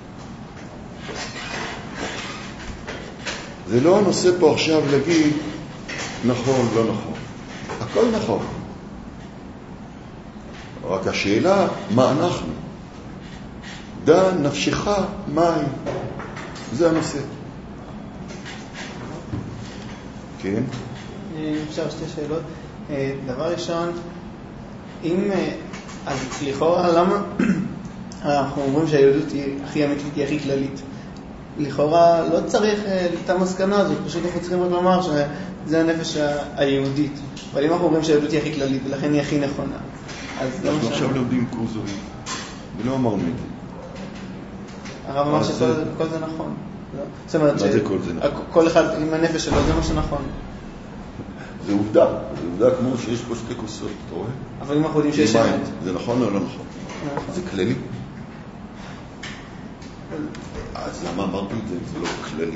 זה לא הנושא פה עכשיו להגיד נכון, לא נכון. הכל נכון. רק השאלה, מה אנחנו? דע נפשך מהי. זה הנושא. כן? אפשר שתי שאלות. דבר ראשון, אם, אז לכאורה, למה אנחנו אומרים שהיהדות היא הכי אמיתית, היא הכי כללית? לכאורה לא צריך את המסקנה הזאת, פשוט אנחנו צריכים רק לומר שזה הנפש היהודית. אבל אם אנחנו אומרים שהיהדות היא הכי כללית, ולכן היא הכי נכונה, אז לא אנחנו עכשיו לומדים קורסורים, ולא אמרנו את זה. הרב אמר שכל זה נכון. מה זה כל זה נכון? כל אחד עם הנפש שלו, זה מה שנכון. זה עובדה, זה עובדה כמו שיש פה שתי כוסות, אתה רואה? אבל אם אנחנו יודעים שיש אמת. זה נכון או לא נכון? זה כללי. אז למה אמרתי את זה? זה לא כללי.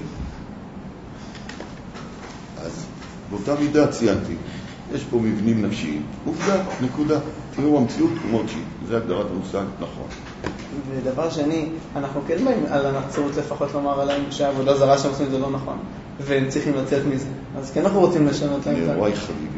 אז באותה מידה ציינתי, יש פה מבנים נפשיים. עובדה, נקודה. תראו, המציאות כמות שהיא, זה הגדרת המושג, נכון. ודבר שני, אנחנו כן באים על הנצרות לפחות לומר עליהם שהעבודה זרה שהם עושים זה לא נכון, והם צריכים לצאת מזה. אז כן אנחנו רוצים לשנות להם את זה. וואי חביבי,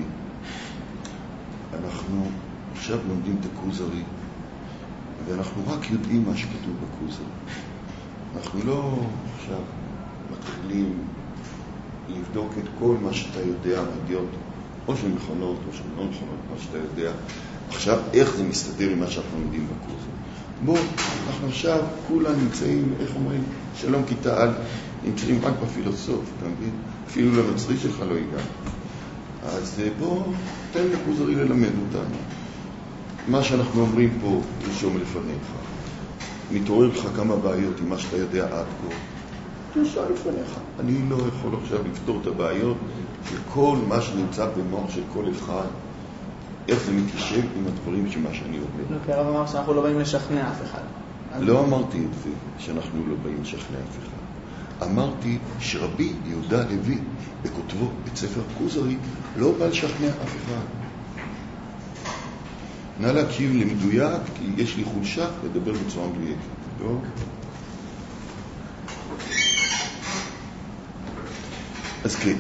אנחנו עכשיו לומדים את הכוזרי, ואנחנו רק יודעים מה שכתוב בכוזרי. אנחנו לא עכשיו מתחילים לבדוק את כל מה שאתה יודע, הידיעות, או של מכונות, או של לא מכונות, מה שאתה יודע. עכשיו, איך זה מסתדר עם מה שאנחנו לומדים בכוזרי? בואו, אנחנו עכשיו כולם נמצאים, איך אומרים, שלום כיתה א', נמצאים רק בפילוסוף, אתה מבין? אפילו לנוצרי שלך לא הגע. אז בואו, תן לכוזרי ללמד אותנו. מה שאנחנו אומרים פה, רשום לפניך. מתעורר לך כמה בעיות עם מה שאתה יודע עד כה. תרשום לפניך. אני לא יכול עכשיו לפתור את הבעיות של כל מה שנמצא במוח של כל אחד. איך זה מתיישב עם הדברים שמה שאני אומר. לא, כי הרב אמר שאנחנו לא באים לשכנע אף אחד. לא אמרתי את זה, שאנחנו לא באים לשכנע אף אחד. אמרתי שרבי יהודה לוי, בכותבו את ספר כוזרי, לא בא לשכנע אף אחד. נא להקשיב למדויק, כי יש לי חולשה לדבר בצורה מדויקת. לא? אז כן.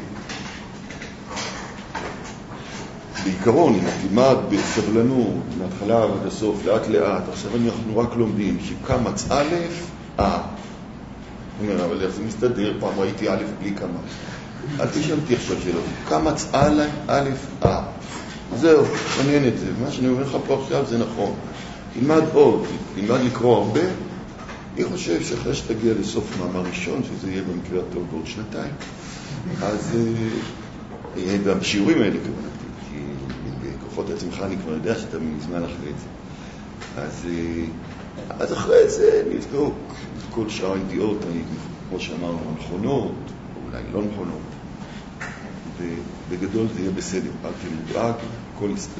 בעיקרון, אם תלמד בסבלנות, מההתחלה עד הסוף, לאט לאט, עכשיו אנחנו רק לומדים שקמץ א', אה. הוא אומר, אבל איך זה מסתדר? פעם ראיתי א' בלי קמץ. אל תשאלתי עכשיו שאלות. קמץ א', א', אה. זהו, מעניין את זה. מה שאני אומר לך פה עכשיו זה נכון. תלמד עוד, תלמד לקרוא הרבה. אני חושב שאחרי שתגיע לסוף מאמר ראשון, שזה יהיה במקרה הטוב בעוד שנתיים, אז יהיה בשיעורים האלה כמובן. בכוחות עצמך אני כבר יודע שאתה מזמן אחרי זה. אז, אז אחרי זה נבדוק את כל שאר הידיעות, כמו שאמרנו, נכונות, או אולי לא נכונות. ובגדול זה יהיה בסדר, אל תמודאג, הכל יסתדר.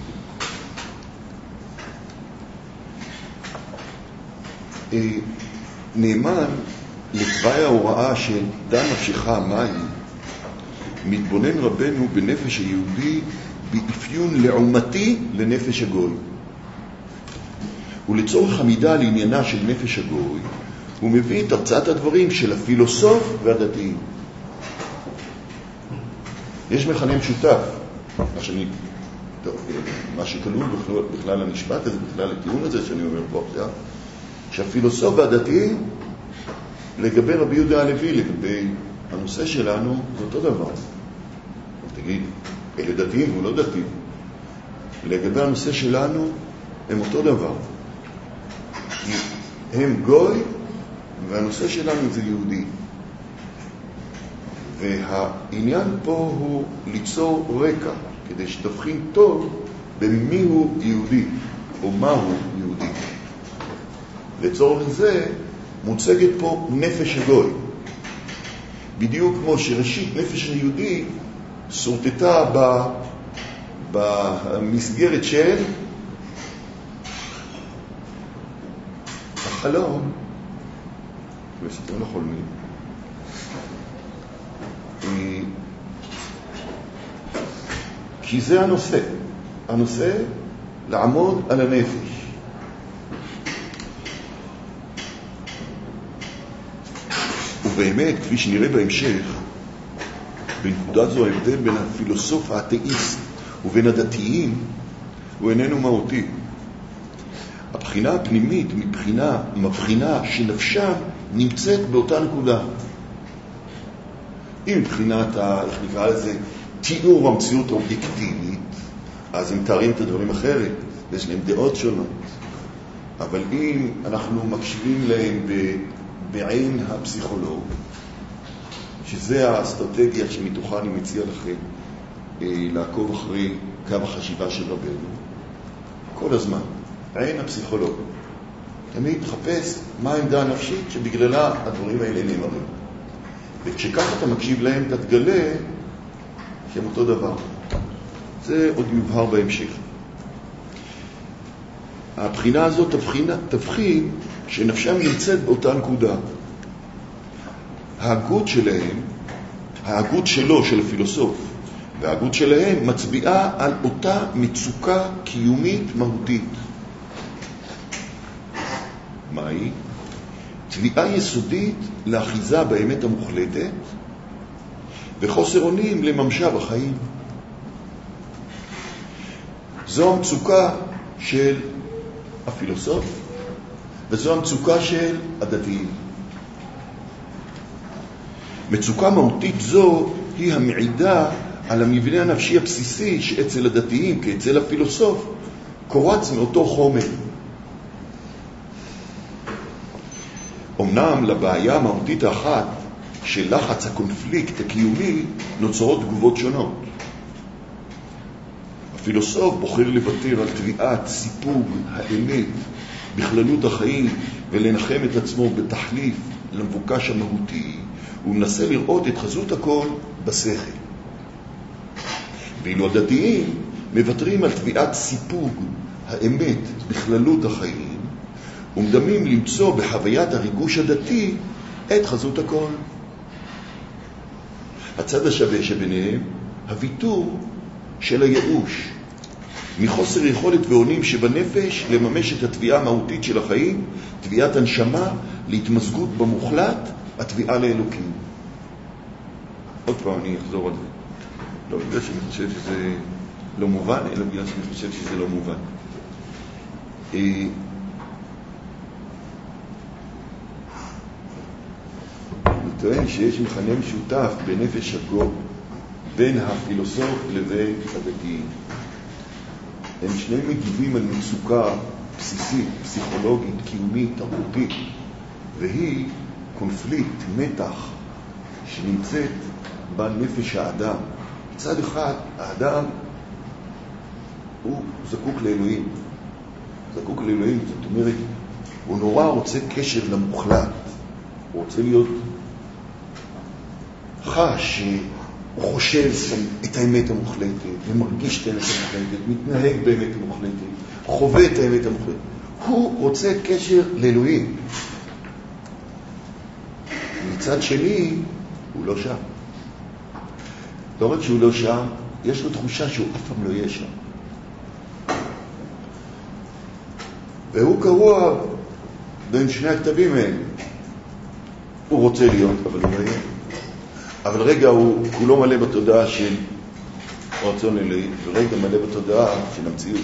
נאמן לתוואי ההוראה של דע נפשך מים, מתבונן רבנו בנפש היהודי באפיון לעומתי לנפש הגוי. ולצורך עמידה על עניינה של נפש הגוי, הוא מביא את הרצאת הדברים של הפילוסוף והדתיים. יש מכנה משותף, מה, שאני, טוב, מה שכלול בכלל, בכלל המשפט הזה, בכלל הטיעון הזה שאני אומר פה עכשיו, שהפילוסוף והדתיים לגבי רבי יהודה הלוי, לגבי הנושא שלנו, זה אותו דבר. תגיד, אלה דתיים והוא לא דתי. לגבי הנושא שלנו, הם אותו דבר. הם גוי, והנושא שלנו זה יהודי. והעניין פה הוא ליצור רקע, כדי שתבחין טוב במי הוא יהודי, או מהו יהודי. לצורך זה מוצגת פה נפש הגוי. בדיוק כמו שראשית נפש היהודי סורטטה במסגרת של החלום, ושאתם לא חולמים, כי זה הנושא, הנושא לעמוד על הנפש. ובאמת, כפי שנראה בהמשך, בנקודה זו ההבדל בין הפילוסוף האתאיסט ובין הדתיים הוא איננו מהותי. הבחינה הפנימית מבחינה, מבחינה שנפשם נמצאת באותה נקודה. אם מבחינת, ה, איך נקרא לזה, תיאור המציאות האובייקטיבית, אז הם תארים את הדברים אחרת, יש להם דעות שונות. אבל אם אנחנו מקשיבים להם ב, בעין הפסיכולוג, שזה האסטרטגיה שמתוכה אני מציע לכם אה, לעקוב אחרי קו החשיבה של רבנו, כל הזמן, עין הפסיכולוג. תמיד תחפש מה העמדה הנפשית שבגללה הדברים האלה נאמרים. וכשכך אתה מקשיב להם, אתה תגלה שהם אותו דבר. זה עוד יובהר בהמשך. הבחינה הזאת תבחין, תבחין שנפשם נמצאת באותה נקודה. ההגות שלהם, ההגות שלו, של הפילוסוף, וההגות שלהם מצביעה על אותה מצוקה קיומית מהותית. מהי? תביעה יסודית לאחיזה באמת המוחלטת וחוסר אונים לממשה בחיים. זו המצוקה של הפילוסוף וזו המצוקה של הדתיים. מצוקה מהותית זו היא המעידה על המבנה הנפשי הבסיסי שאצל הדתיים כאצל הפילוסוף קורץ מאותו חומר. אמנם לבעיה המהותית האחת של לחץ הקונפליקט הקיומי נוצרות תגובות שונות. הפילוסוף בוחר לוותר על תביעת סיפוג האמת בכללות החיים ולנחם את עצמו בתחליף למבוקש המהותי, הוא מנסה לראות את חזות הכל בשכל. ואילו הדתיים מוותרים על תביעת סיפוג האמת בכללות החיים ומדמים למצוא בחוויית הריגוש הדתי את חזות הכל. הצד השווה שביניהם, הוויתור של הייאוש, מחוסר יכולת ואונים שבנפש לממש את התביעה המהותית של החיים, תביעת הנשמה להתמזגות במוחלט, התביעה לאלוקים. עוד פעם אני אחזור על זה. לא בגלל שאני חושב שזה לא מובן, אלא בגלל שאני חושב שזה לא מובן. אני טוען שיש מכנה משותף בנפש הגו בין הפילוסוף לבין הדתיים. הם שני מגיבים על מצוקה בסיסית, פסיכולוגית, קיומית, תרבותית, והיא קונפליקט, מתח, שנמצאת בנפש האדם. מצד אחד, האדם הוא זקוק לאלוהים. זקוק לאלוהים, זאת אומרת, הוא נורא רוצה קשר למוחלט. הוא רוצה להיות חש שהוא חושב את האמת המוחלטת, ומרגיש את האמת המוחלטת, מתנהג באמת המוחלטת, חווה את האמת המוחלטת. הוא רוצה קשר לאלוהים. מצד שני, הוא לא שם. לא רק שהוא לא שם, יש לו תחושה שהוא אף פעם לא יהיה שם. והוא קרוע בין שני הכתבים האלה. הוא רוצה להיות, אבל הוא לא יהיה. אבל רגע הוא כולו מלא בתודעה של רצון אלוהי, ורגע מלא בתודעה של המציאות.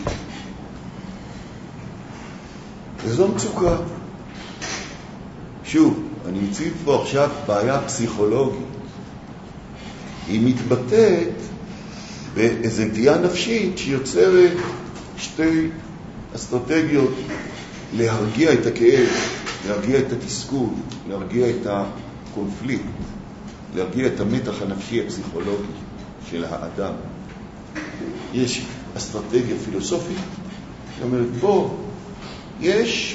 וזו מצוקה. שוב, אני מציב פה עכשיו בעיה פסיכולוגית. היא מתבטאת באיזו נטייה נפשית שיוצרת שתי אסטרטגיות להרגיע את הכאב, להרגיע את התסכול, להרגיע את הקונפליקט, להרגיע את המתח הנפשי הפסיכולוגי של האדם. יש אסטרטגיה פילוסופית שאומרת, בוא, יש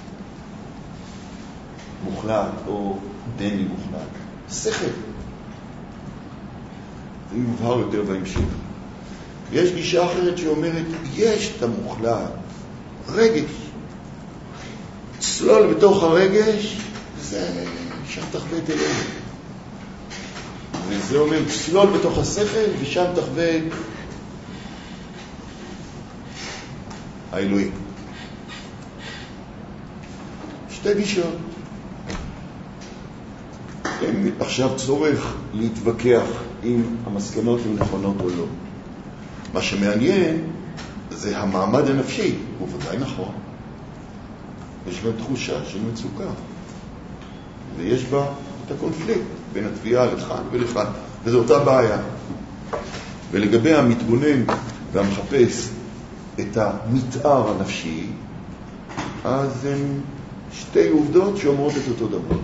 מוחלט או דמי מוחלט, שכל. זה יובהר יותר בהמשך. יש גישה אחרת שאומרת, יש את המוחלט, רגש. צלול בתוך הרגש, זה שם תחווה את אלוהים. וזה אומר, צלול בתוך השכל, ושם תחווה האלוהים. שתי גישות. אין עכשיו צורך להתווכח אם המסקנות הן נכונות או לא. מה שמעניין זה המעמד הנפשי, הוא ודאי נכון. יש לה תחושה של מצוקה, ויש בה את הקונפליקט בין התביעה לכאן ולכאן, וזו אותה בעיה. ולגבי המתבונן והמחפש את המתאר הנפשי, אז הן שתי עובדות שאומרות את אותו דבר.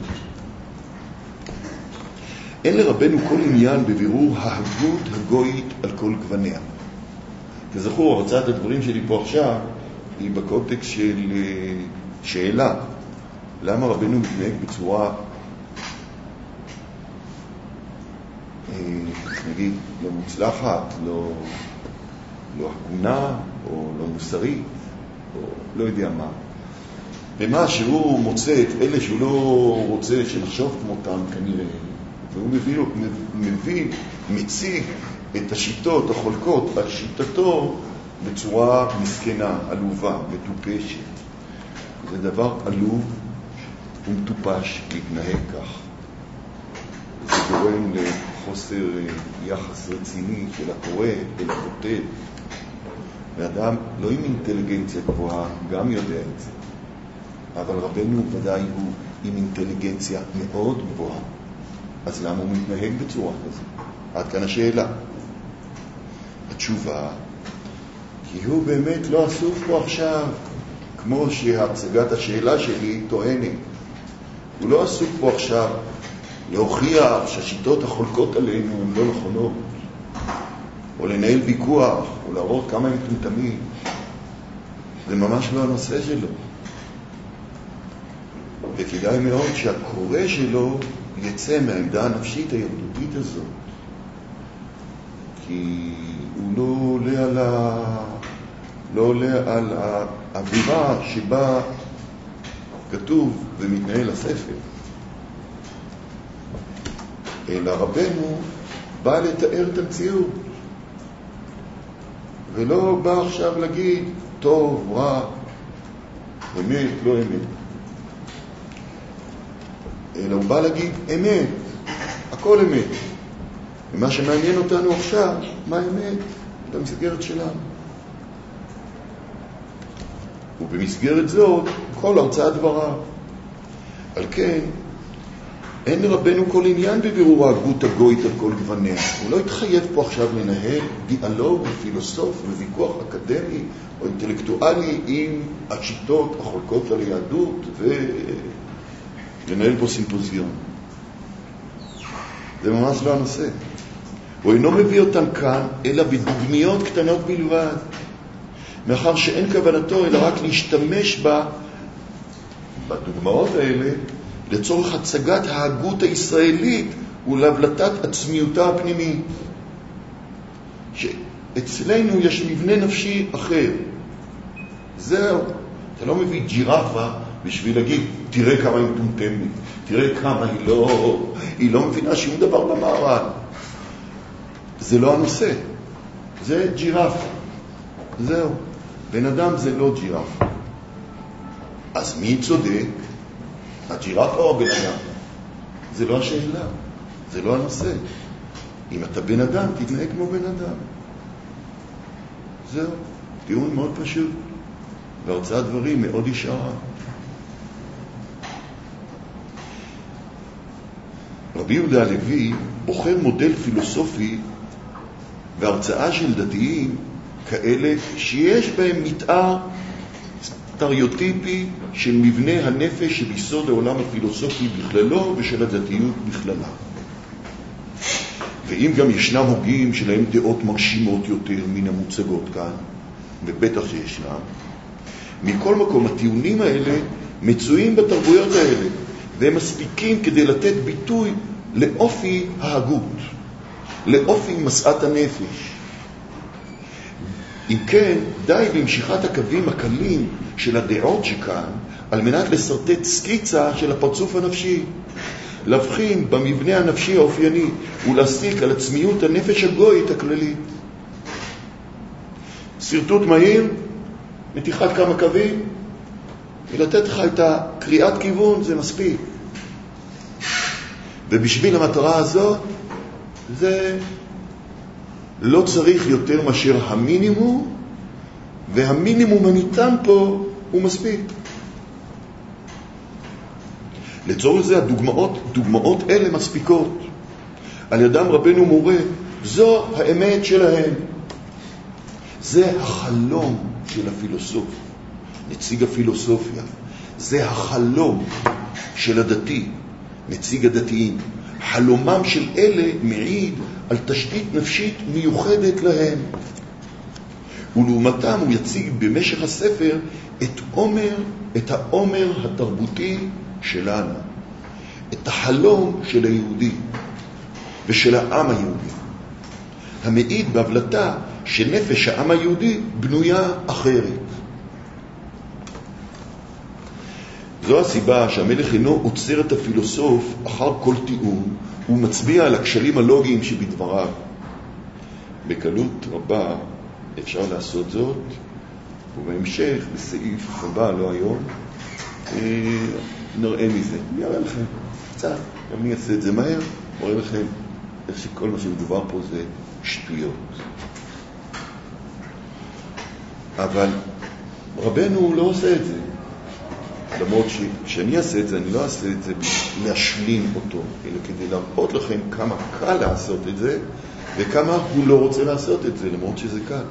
אין לרבנו כל עניין בבירור ההגות הגויית על כל גווניה. כזכור, הרצאת הדברים שלי פה עכשיו היא בקונטקסט של שאלה. למה רבנו מתנהג בצורה, נגיד, לא מוצלחת, לא, לא הגונה, או לא מוסרית, או לא יודע מה. ומה שהוא מוצא את אלה שהוא לא רוצה שנחשוב כמותם כנראה, והוא מביא, מביא, מציג את השיטות החולקות על שיטתו בצורה מסכנה, עלובה, מטופשת. זה דבר עלוב ומטופש להתנהג כך. זה גורם לחוסר יחס רציני של הקורא אל הכותב. ואדם לא עם אינטליגנציה גבוהה, גם יודע את זה. אבל רבנו ודאי הוא עם אינטליגנציה מאוד גבוהה. אז למה הוא מתנהג בצורה כזאת? עד כאן השאלה. התשובה, כי הוא באמת לא עסוק פה עכשיו, כמו שהצגת השאלה שלי טוענת. הוא לא עסוק פה עכשיו להוכיח שהשיטות החולקות עלינו הן לא נכונות, או לנהל ויכוח, או להראות כמה הם מטומטמים. זה ממש לא הנושא שלו. וכדאי מאוד שהקורא שלו יצא מהעמדה הנפשית הילדותית הזאת. כי הוא לא עולה על, ה... לא עולה על האווירה שבה כתוב ומתנהל הספר. אלא רבנו בא לתאר את המציאות. ולא בא עכשיו להגיד טוב, רע, אמת, לא אמת. אלא הוא בא להגיד אמת, הכל אמת. ומה שמעניין אותנו עכשיו, מה אמת? במסגרת שלנו. ובמסגרת זאת, כל הרצאה דבריו. על כן, אין לרבנו כל עניין בבירור ההגות הגוית על כל גווניה. הוא לא התחייב פה עכשיו לנהל דיאלוג ופילוסוף וויכוח אקדמי או אינטלקטואלי עם השיטות החולקות על היהדות ולנהל פה סימפוזיון. זה ממש לא הנושא. הוא אינו מביא אותם כאן, אלא בדוגמיות קטנות בלבד. מאחר שאין כוונתו, אלא רק להשתמש בה, בדוגמאות האלה, לצורך הצגת ההגות הישראלית ולהבלטת עצמיותה הפנימית. שאצלנו יש מבנה נפשי אחר. זהו. אתה לא מביא ג'ירפה בשביל להגיד, תראה כמה היא מטומטמת, תראה כמה היא לא, היא לא מבינה שום דבר במערב. זה לא הנושא. זה ג'ירפה. זהו. בן אדם זה לא ג'ירפה. אז מי צודק? הג'ירפה או בן אדם? זה לא השאלה. זה לא הנושא. אם אתה בן אדם, תתנהג כמו בן אדם. זהו. טיעון מאוד פשוט. והרצאת דברים מאוד ישרה. רבי יהודה הלוי בוחר מודל פילוסופי והרצאה של דתיים כאלה שיש בהם מתאר סטריאוטיפי של מבנה הנפש שביסוד העולם הפילוסופי בכללו ושל הדתיות בכללה. ואם גם ישנם הוגים שלהם דעות מרשימות יותר מן המוצגות כאן, ובטח שישנם, מכל מקום הטיעונים האלה מצויים בתרבויות האלה, והם מספיקים כדי לתת ביטוי לאופי ההגות, לאופי מסעת הנפש. אם כן, די במשיכת הקווים הקלים של הדעות שכאן, על מנת לסרטט סקיצה של הפרצוף הנפשי, להבחין במבנה הנפשי האופייני, ולהסיק על עצמיות הנפש הגויית הכללית. סרטוט מהיר, מתיחת כמה קווים, ולתת לך את הקריאת כיוון, זה מספיק. ובשביל המטרה הזאת, זה לא צריך יותר מאשר המינימום, והמינימום הניתן פה הוא מספיק. לצורך זה הדוגמאות, דוגמאות אלה מספיקות. על ידם רבנו מורה, זו האמת שלהם. זה החלום של הפילוסוף, נציג הפילוסופיה. זה החלום של הדתי, נציג הדתיים. חלומם של אלה מעיד על תשתית נפשית מיוחדת להם. ולעומתם הוא יציג במשך הספר את עומר, את העומר התרבותי שלנו, את החלום של היהודי ושל העם היהודי, המעיד בהבלטה שנפש העם היהודי בנויה אחרת. זו הסיבה שהמלך אינו עוצר את הפילוסוף אחר כל טיעון, הוא מצביע על הכשלים הלוגיים שבדבריו. בקלות רבה אפשר לעשות זאת, ובהמשך, בסעיף הבא, לא היום, נראה מזה. אני אראה לכם קצת, אני אעשה את זה מהר, אראה לכם איך שכל מה שמדובר פה זה שטויות. אבל רבנו לא עושה את זה. למרות שכשאני אעשה את זה, אני לא אעשה את זה להשלים אותו, אלא כדי להראות לכם כמה קל לעשות את זה, וכמה הוא לא רוצה לעשות את זה, למרות שזה קל.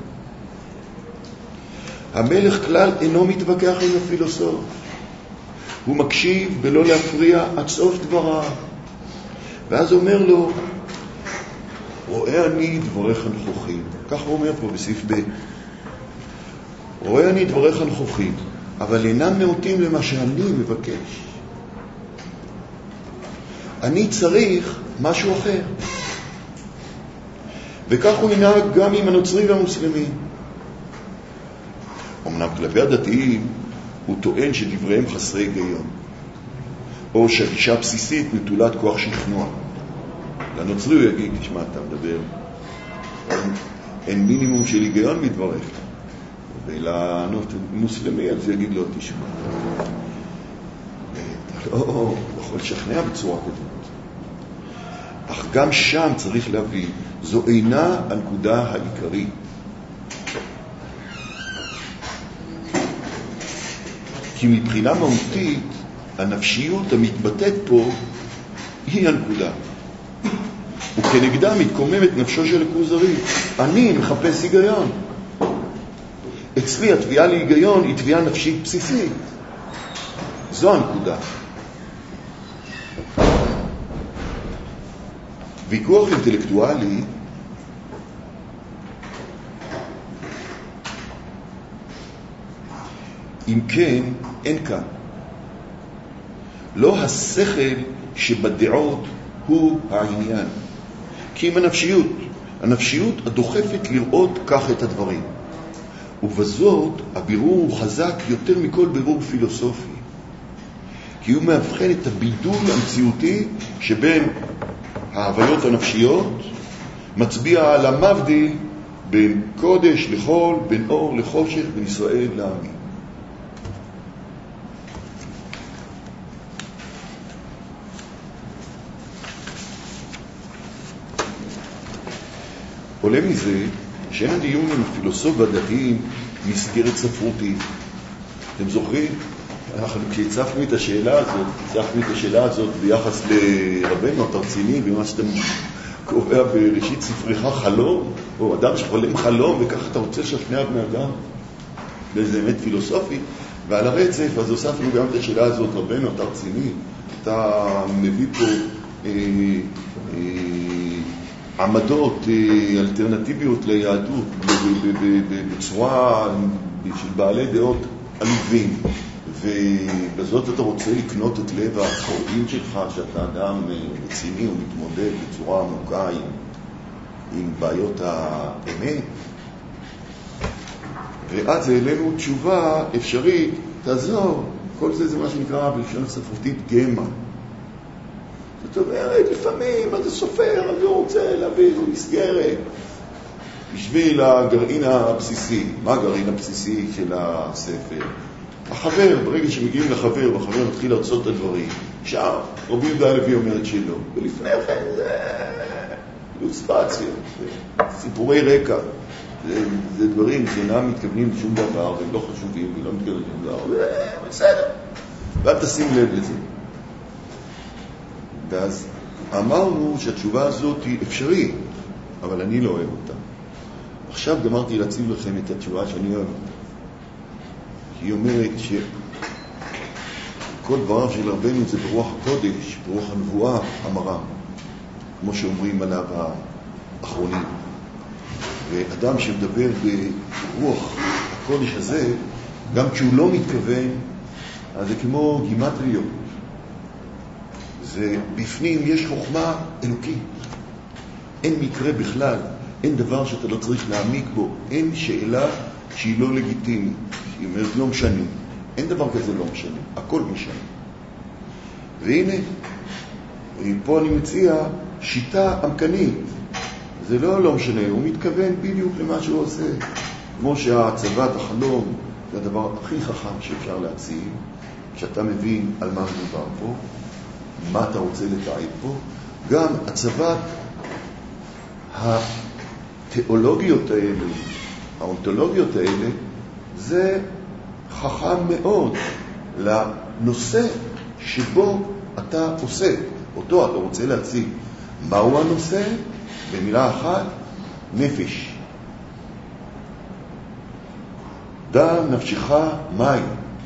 המלך כלל אינו מתווכח עם הפילוסוף. הוא מקשיב בלא להפריע עד סוף דבריו. ואז הוא אומר לו, רואה אני דבריך נכוחים. כך הוא אומר פה בסעיף ב'. רואה אני דבריך נכוחים, אבל אינם נאותים למה שאני מבקש. אני צריך משהו אחר. וכך הוא ינהג גם עם הנוצרים והמוסלמים. אמנם כלפי הדתיים הוא טוען שדבריהם חסרי היגיון, או שהגישה בסיסית נטולת כוח שכנוע. לנוצרי הוא יגיד, תשמע, אתה מדבר, אין, אין מינימום של היגיון מדבריך. ולמוסלמי אז יגיד לו, תשמע, אתה לא יכול לשכנע בצורה כזאת. אך גם שם צריך להבין, זו אינה הנקודה העיקרית. כי מבחינה מהותית, הנפשיות המתבטאת פה היא הנקודה. וכנגדה מתקוממת נפשו של הכוזרי. אני מחפש היגיון. אצלי התביעה להיגיון היא תביעה נפשית בסיסית. זו הנקודה. ויכוח אינטלקטואלי אם כן, אין כאן. לא השכל שבדעות הוא העניין. כי אם הנפשיות, הנפשיות הדוחפת לראות כך את הדברים. ובזאת הבירור הוא חזק יותר מכל בירור פילוסופי. כי הוא מאבחן את הבידול המציאותי שבין ההוויות הנפשיות, מצביע על המבדיל בין קודש לחול, בין אור לחושך, בין ישראל לעמים. עולה מזה שאין הדיון עם הפילוסוף והדתיים מסגרת ספרותית. אתם זוכרים? אנחנו כשהצפנו את השאלה הזאת, הצפנו את השאלה הזאת ביחס לרבנו התרציני, במה שאתם קורא בראשית ספריך חלום, או אדם שחולם חלום, וכך אתה רוצה לשכנע בני אדם באיזה אמת פילוסופית, ועל הרצף, אז הוספנו גם את השאלה הזאת, רבנו התרציני, אתה מביא פה אה, אה, עמדות אה, אלטרנטיביות ליהדות, בצורה של בעלי דעות עלובים, ובזאת אתה רוצה לקנות את לב הקוראים שלך, שאתה אדם רציני ומתמודד בצורה עמוקה עם, עם בעיות האמת. ואז העלינו תשובה אפשרית, תעזור, כל זה זה מה שנקרא בלשון ספרותית גמה. זאת אומרת, לפעמים אז הסופר, אז הוא רוצה להביא איזו מסגרת בשביל הגרעין הבסיסי. מה הגרעין הבסיסי של הספר? החבר, ברגע שמגיעים לחבר, והחבר מתחיל להרצות את הדברים, שם רבי יהודה הלוי אומרת שלא. ולפני כן זה אילוסטרציות, זה סיפורי רקע. זה, זה דברים שאינם מתכוונים לשום דבר, והם לא חשובים, ולא מתכוונים לשום דבר, ובסדר. ואל תשים לב לזה. ואז אמרנו שהתשובה הזאת היא אפשרית, אבל אני לא אוהב אותה. עכשיו גמרתי להציב לכם את התשובה שאני אוהב אותה. היא אומרת שכל דבריו של רבנו זה ברוח הקודש, ברוח הנבואה המרה, כמו שאומרים עליו האחרונים. ואדם שמדבר ברוח הקודש הזה, גם כשהוא לא מתכוון, אז זה כמו גימטריות. זה בפנים יש חוכמה אלוקית. אין מקרה בכלל, אין דבר שאתה לא צריך להעמיק בו, אין שאלה שהיא לא לגיטימית. היא אומרת לא משנה, אין דבר כזה לא משנה, הכל משנה. והנה, פה אני מציע שיטה עמקנית. זה לא לא משנה, הוא מתכוון בדיוק למה שהוא עושה. כמו שהצבת החלום זה הדבר הכי חכם שאפשר להציב, כשאתה מבין על מה מדובר פה, מה אתה רוצה לתעד פה, גם הצבת התיאולוגיות האלה, האונתולוגיות האלה, זה חכם מאוד לנושא שבו אתה עושה, אותו אתה רוצה להציג. מהו הנושא? במילה אחת, נפש. דע נפשך מים.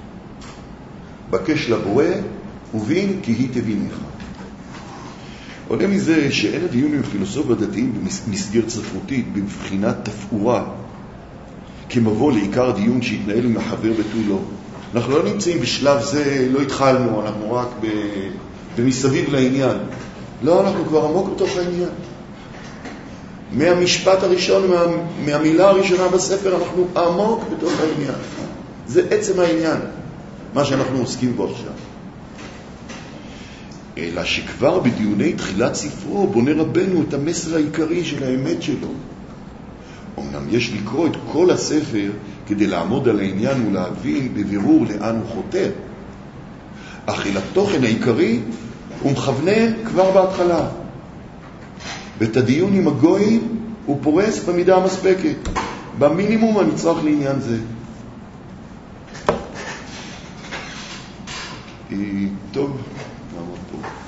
בקש לבורא ובין כי היא תבינך. עולה מזה שאין הדיון עם פילוסופיה דתיים במסגרת ספרותית, בבחינת תפאורה, כמבוא לעיקר דיון שהתנהל עם החבר בתולו. אנחנו לא נמצאים בשלב זה, לא התחלנו, אנחנו רק במסביב לעניין. לא, אנחנו כבר עמוק בתוך העניין. מהמשפט הראשון, מה, מהמילה הראשונה בספר, אנחנו עמוק בתוך העניין. זה עצם העניין, מה שאנחנו עוסקים בו עכשיו. אלא שכבר בדיוני תחילת ספרו בונה רבנו את המסר העיקרי של האמת שלו. אמנם יש לקרוא את כל הספר כדי לעמוד על העניין ולהבין בבירור לאן הוא חותר, אך אל התוכן העיקרי הוא מכוונה כבר בהתחלה. ואת הדיון עם הגויים הוא פורס במידה המספקת, במינימום הנצרך לעניין זה. טוב, נעמוד פה.